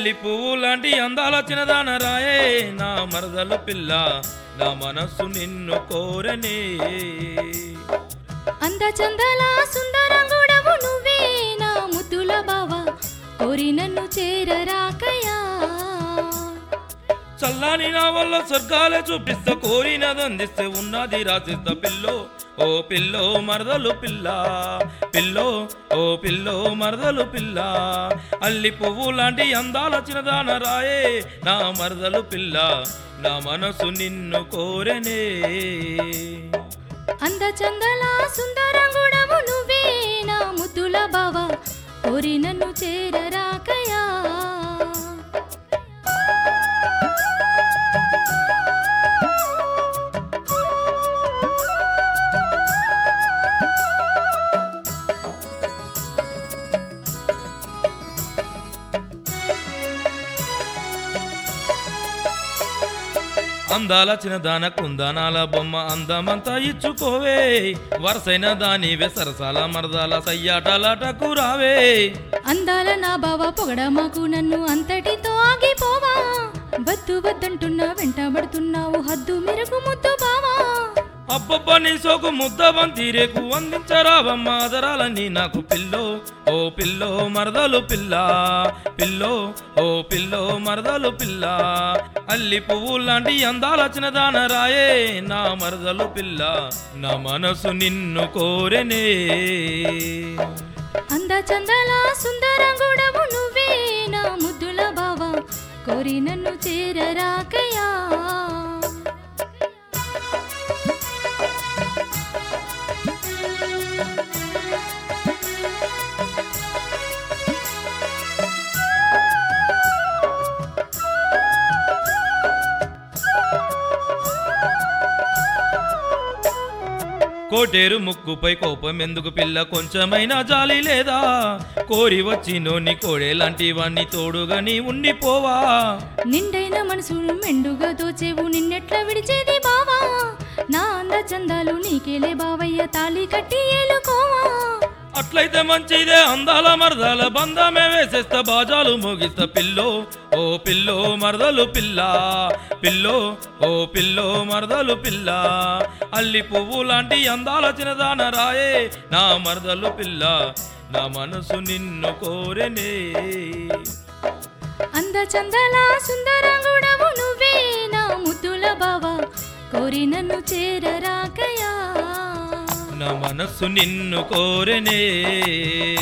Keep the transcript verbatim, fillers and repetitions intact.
అల్లి పువ్వు లాంటి అందాల చిన్నదాన రాయే నా మరదలు పిల్ల నా మనస్సు నిన్ను కోరనే అంద చందల సుందరంగుడవు నువ్వే నా ముద్దుల బావా కోరి నన్ను చేరరాకయా చల్లాని నా వల్ల స్వర్గాలే చూపిస్తా కోరినదందిస్తే ఉన్నది రాసిస్తా పిల్లో ఓ పిల్లో మరదలు పిల్ల పిల్లో ఓ పిల్లో మరదలు పిల్ల అల్లి పువ్వు లాంటి అందాల చిన్నదాన రాయే నా మరదలు పిల్ల నా మనసు నిన్ను కోరనే అంద చందల సుందరంగుడవు నువ్వే నా ముద్దుల బావా కోరి నన్ను చేరరాకయా అందాల చిన్నదాన కుందనాల బొమ్మ అందమంతా ఇచ్చుకోవే వరసైన దాని వెసరసాల మరదాల సయ్యాటలాటకు రావే అందాల నా బావ పొగడమాకు నన్ను అంతటితో ఆగిపోవా వద్దు వద్దంటున్నా వెంటబడుతున్నావు హద్దు మెరకు ముద్దు బావా అబ్బబ్బ నీ సోకు ముద్ద బంతిరేకు అందించరావమ్మ ఆదరాలని నాకు పిల్లో ఓ పిల్లో మరదలు పిల్ల పిల్లో ఓ పిల్లో మరదలు పిల్ల అల్లి పువ్వు లాంటి అందాల చిన్నదాన రాయే నా మరదలు పిల్ల నా మనసు నిన్ను కోరెనే అంద చందల సుందరంగుడవు నువ్వే నా ముద్దుల బావా కోరి నన్ను చేరరాకయా కోటేరు ముక్కుపై కోపం ఎందుకు పిల్ల కొంచెమైనా జాలి లేదా కోరి వచ్చి నోని కోడే లాంటి వాణ్ణి తోడుగా నీ ఉండిపోవా నిండైన మనసును మెండుగా దోచేవు నిన్నెట్లా విడిచేది బావా నా అంద చందాలు నీకేలే బావయ్య తాళి కట్టి ఏలుకోవా అట్లయితే మంచిదే అందాల మరదల బంధమే వేసేస్తా బాజాలు మోగిస్తా పిల్లో ఓ పిల్లో మరదలు పిల్ల పిల్లో ఓ పిల్లో మరదలు పిల్ల అల్లి పువ్వు లాంటి అందాల చిన్నదాన రాయే నా మరదలు పిల్ల నా మనసు నిన్ను కోరెనే అంద చందల సుందరంగుడవు నువ్వే నా ముద్దుల బావా కోరి నన్ను చేరరాకయా నా మనసు నిన్ను కోరెనే